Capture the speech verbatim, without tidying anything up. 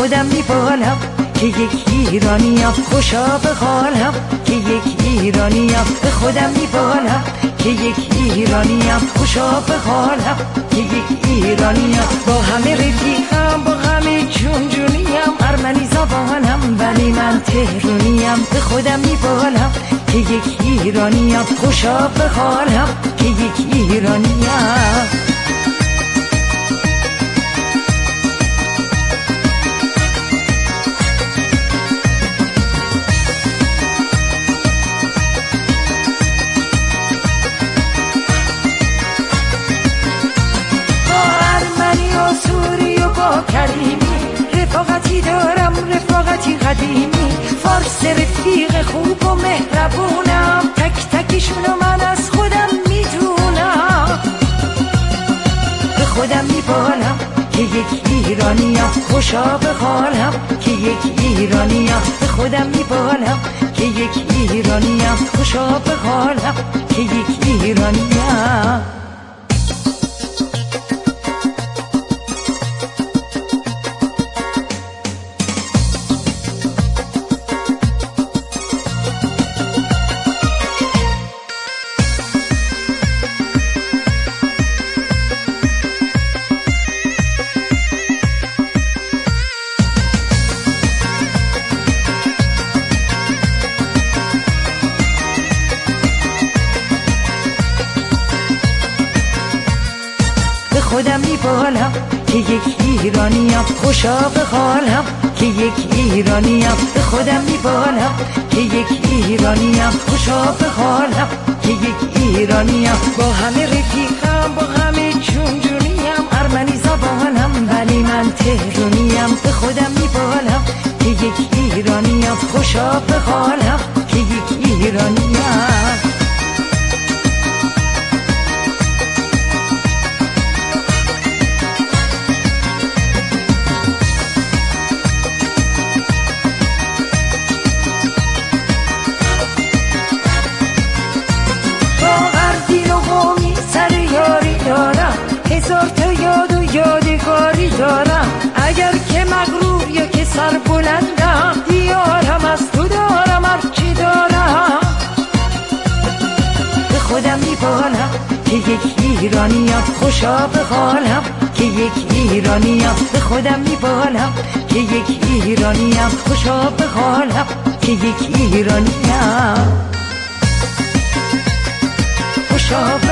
خودم میبالم که یک ایرانیم، خوشا به حالم که یک ایرانیم. به خودم میبالم که یک ایرانیم، خوشا به حالم که یک ایرانیم. با همه رفیقم، با همه جون جونیم، ارمنی زبانم ولی من تهرونیم. به خودم میبالم که یک ایرانیم، خوشا به حالم که یک ایرانیم. کریمی رفاقتی دارم، رفاقتی قدیمی، فارس رفیق خوب و مهربونم، تک تکشونو من از خودم میدونم. به خودم میبالم که یک ایرانیم، خوشا به حالم که یک ایرانیم. به خودم میبالم که یک ایرانیم، خوشا به حالم که یک ایرانیم. خودم میبالم که یک ایرانیم، خوشا به حالم که یک ایرانیم. به خودم میبالم که یک ایرانیم، خوشا به حالم که یک ایرانیم. با همه رفیقم، با همه جون جونیم، ارمنی زبانم ولی من تهرونیم. به خودم میبالم که یک ایرانیم، خوشا به حالم که یک ایرانیم. هزار تا یاد و یادگاری دارم، اگر که مغرور یا که سر بلندم، دیارم از تو دارم هرچی دارم. به خودم میبالم که یک ایرانیم، خوشا به حالم که یک ایرانیم. به خودم میبالم که یک ایرانیم، خوشا به حالم که یک ایرانیم. خوشا